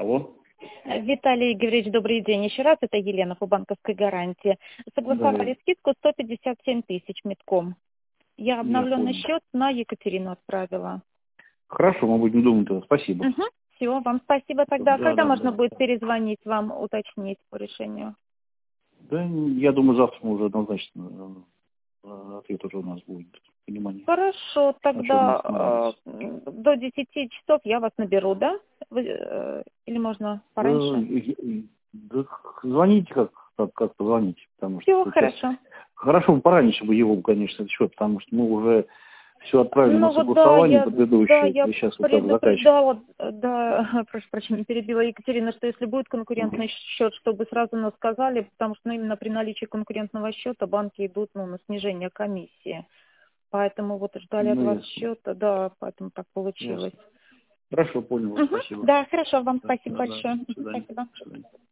Алло? Виталий Игоревич, добрый день. Еще раз, это Елена по банковской гарантии. Согласовали скидку 157 тысяч метком. Я Я обновленный понял. счет на Екатерину отправила. Хорошо, мы будем думать тогда. Спасибо. Угу. Все, вам спасибо тогда. Да, Когда да, можно да. будет перезвонить вам, уточнить по решению? Да, я думаю, завтра мы уже однозначно ответ уже у нас будет. Понимание. Хорошо, На чем мы тогда остановились. до 10 часов я вас наберу, да? Или можно пораньше? Да, звоните, как позвоните, потому что Все, сейчас... хорошо. Хорошо бы пораньше бы его, конечно, счет, потому что мы уже все отправили на Ну вот согласование да, предыдущее, я и сейчас вот так заказчик. предупреждала, да, прошу прощения, перебила Екатерина, что если будет конкурентный счет, чтобы сразу нас сказали, потому что именно при наличии конкурентного счета банки идут на снижение комиссии. Поэтому вот ждали от Ну, вас ясно. счета, да, поэтому так получилось. Ясно. Хорошо, понял, Угу. спасибо. Да, хорошо, вам Да, спасибо да, да. большое. До свидания. Спасибо. До свидания.